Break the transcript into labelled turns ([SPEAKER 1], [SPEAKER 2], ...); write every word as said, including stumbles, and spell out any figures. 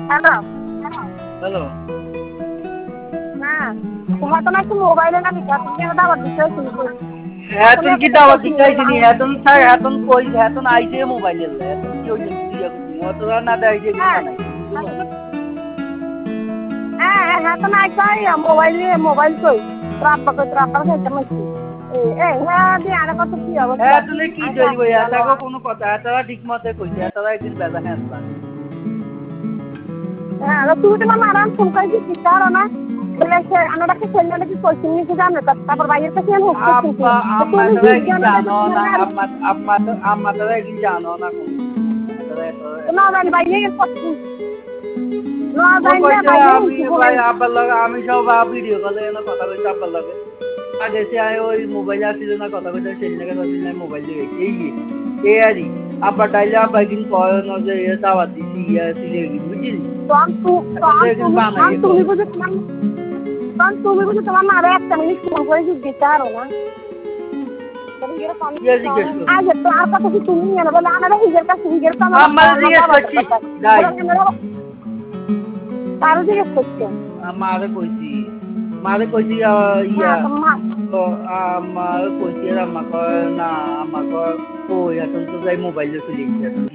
[SPEAKER 1] hello
[SPEAKER 2] hello
[SPEAKER 1] হ্যাঁ তোমার তো নাকি মোবাইলে না বিকাশ তুমি দাওয়াত দিতে শুনছো
[SPEAKER 2] এখন কি দাওয়াত দিতেছিনি এখন স্যার এখন কই এখন আইছে মোবাইলে এখন কি হইছে দিয়া করছি অতরা না দেয় যে
[SPEAKER 1] হ্যাঁ
[SPEAKER 2] নাই
[SPEAKER 1] হ্যাঁ হ্যাঁ তো নাই কই মোবাইল মোবাইল কই রাব্বা কই রাব্বা খাইতে মাছি এ এ হ্যাঁ দি আর কত কি অবস্থা
[SPEAKER 2] হ্যাঁ তুমি কি কইব এটাকে কোনো কথা এটারা ঠিক মতে কইছে এটারা একদিন বেজা হ্যাঁ
[SPEAKER 1] হ্যাঁ তুমি তো মারান ফোন করে কি করো না বলে সে আনাটাকে ছেলে নাকি কইছিনি কি জানো তারপর বাইরের কাছে আমি হোক করছি
[SPEAKER 2] আব্বা আম্মা তারা কি জানো না আম্মা আম্মা আম্মা তারা কি জানো না
[SPEAKER 1] না জানি বাইরে করছি না
[SPEAKER 2] ও
[SPEAKER 1] জানি
[SPEAKER 2] কইছে
[SPEAKER 1] বাইরে
[SPEAKER 2] আমি ভাই আব্বার লগে আমি সব ভিডিও কলে না কথা কইতে আব্বার লগে আগে সে আয় ওই মোবাইল আসছিল না কথা কইতে সেই জায়গা তো না মোবাইল দিয়ে এই এই আরি আব্বা ডাইলে আব্বা দিন কয় না যে এ দাওয়াত দিছি ইয়া দিলে বুঝিস
[SPEAKER 1] তখন তুমি তুমি বুঝে তোমার তখন তুমি বুঝে তোমার মারে একটা মিনিট ফোন করে জিজ্ঞেস করো না আজ তো আর কথা কি তুমি না বলে আমরা হিজের কাছে হিজের কাছে
[SPEAKER 2] আমার জিজ্ঞেস করছি যাই
[SPEAKER 1] তার জিজ্ঞেস করছি
[SPEAKER 2] মারে কইছি মারে কইছি ইয়া তো আমার কইছি আম্মা কয় না আম্মা কয় ওই এখন তো যাই মোবাইলে চলে গেছে